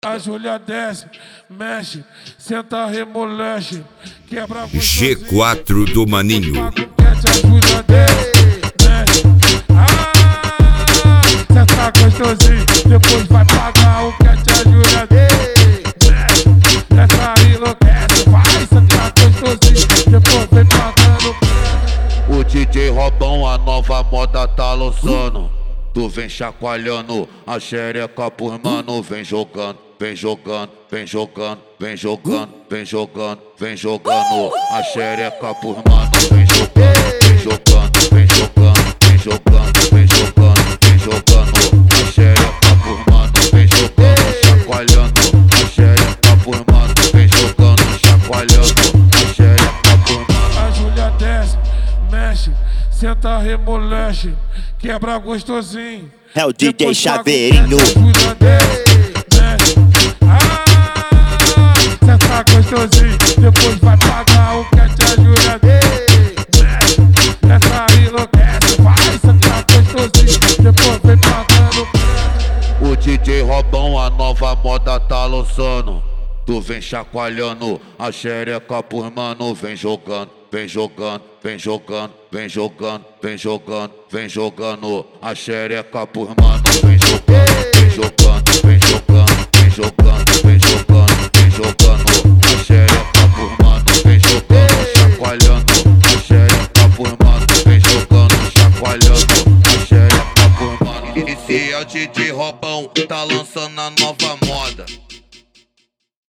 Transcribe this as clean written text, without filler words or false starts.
A Júlia desce, mexe, senta, remolece, quebra G4 do Maninho. A Júlia desce, mexe, senta gostosinho, depois vai pagar o que a Júlia desce, mexe, essa enlouquece, vai sentar gostosinho, depois vem pagando. O DJ Robão, a nova moda tá lançando. Tu vem chacoalhando a xereca por mano, vem jogando, vem jogando, vem jogando, vem jogando, vem jogando, vem jogando a xereca por mano, vem jogando, vem jogando, vem jogando, vem jogando, vem jogando, vem jogando a xereca por mano, vem jogando, chacoalhando a xereca por mano, vem jogando, chacoalhando a xereca por mano. A Júlia desce, mexe, senta, remolece, quebra gostosinho. É o DJ Chaveirinho. Senta gostosinho, depois vai pagar o que a Júlia desce. Essa enlouquece, vai sentar gostosinho, depois vem pagando. O DJ Robão, a nova moda tá lançando. Tu vem chacoalhando a xereca por mano, vem jogando, vem jogando, vem jogando, vem jogando, vem jogando, vem jogando a xereca por mano, vem jogando, vem jogando, vem jogando, vem jogando, vem jogando, vem jogando a xereca por mano, vem jogando, chacoalhando a xereca por mano, vem jogando, chacoalhando a xereca por mano. Esse é o DJ Robão, tá lançando a nova moda.